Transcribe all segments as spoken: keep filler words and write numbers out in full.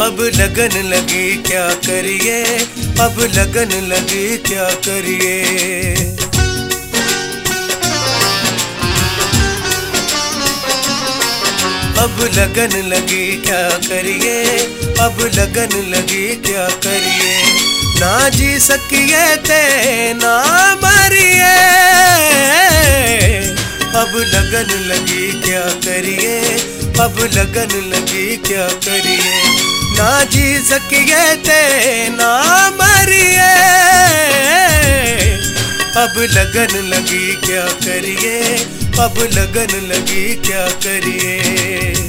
अब लगन लगी क्या करिए, अब लगन लगी क्या करिए। अब लगन लगी क्या करिए, अब लगन लगी क्या करिए। ना जी सकिए ते ना मरिए, अब लगन लगी क्या करिए, अब लगन लगी क्या करिए। ना जी सकिए ते ना मरिए, अब लगन लगी क्या करिए, अब लगन लगी क्या करिए।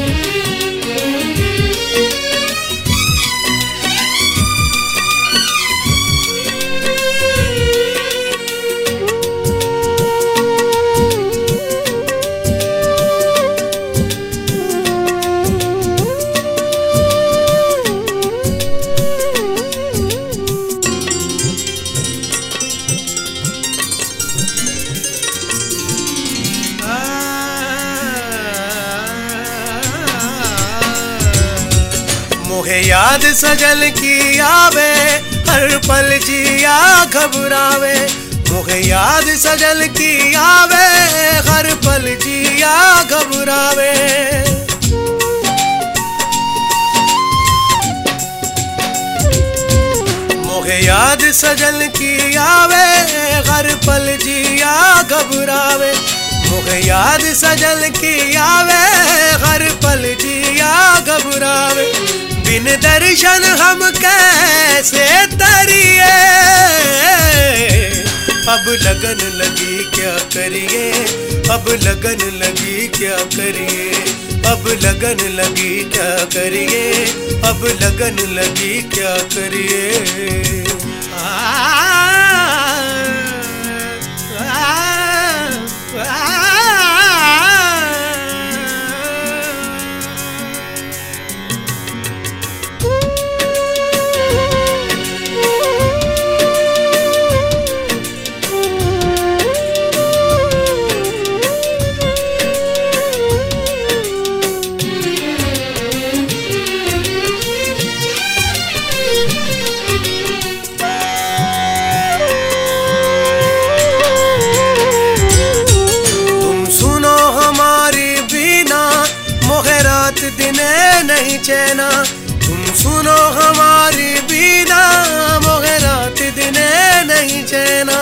मोहे याद सजल की आवे, हर पल जिया घबरावे। मोहे याद सजल की आवे, हर पल जिया घबरावे। मोहे याद सजल की आवे, हर पल जिया घबरावे। मोहे याद सजल की आवे, हर पल जिया घबरावे। बिन दर्शन हम कैसे तरिए, अब लगन लगी क्या करिए, अब लगन लगी क्या करिए। अब लगन लगी क्या करिए, अब लगन लगी क्या करिए। दिने नहीं चैना, तुम सुनो हमारी बीना, मोहे रात दिने नहीं चैना।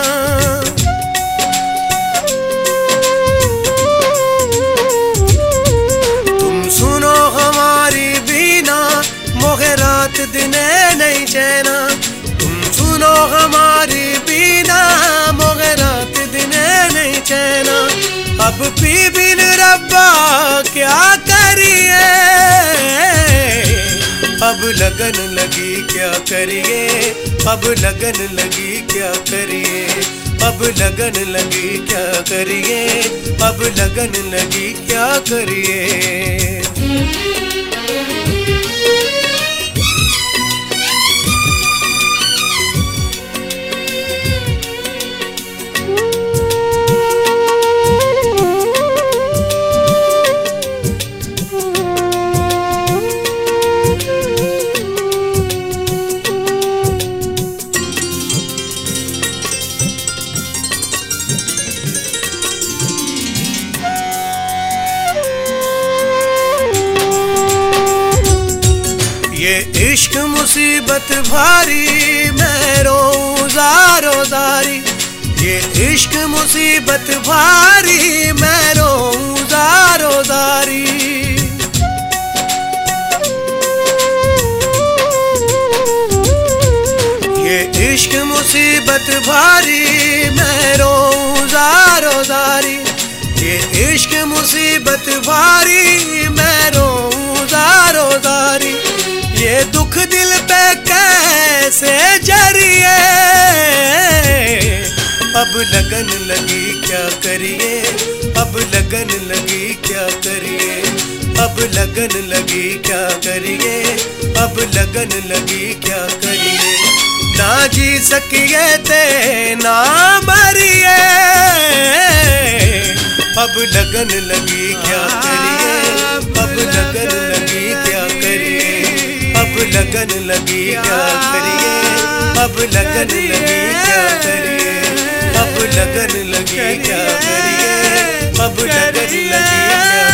तुम सुनो हमारी बीना, मोहे रात दिने नहीं चैना। तुम सुनो हमारी बीना, मोहे रात दिने नहीं चैना। अब पी बिन रब्बा क्या करिए, अब लगन लगी क्या करिए, अब लगन लगी क्या करिए। अब लगन लगी क्या करिए, अब लगन लगी क्या करिए। ये इश्क मुसीबत भारी, मैं रोऊं ज़ारो ज़ारी। ये इश्क मुसीबत भारी, मैं रोऊं ज़ारो ज़ारी। ये इश्क मुसीबत भारी, मैं रोऊं ज़ारो ज़ारी। ये इश्क मुसीबत भारी, मैं रोऊं ज़ारो ज़ारी। ये दुख दिल पे कैसे जरिए, अब लगन लगी क्या करिए, अब लगन लगी क्या करिए। अब लगन लगी क्या करिए, अब लगन लगी क्या करिए। ना जी सकिए ते ना मरिए, अब लगन लगी क्या करिए, अब लगन लगी क्या करिए। अब लगी क्या करिए, अब लगन लगी क्या करिए, अब लगन लगी क्या करिए, अब लगन लगी क्या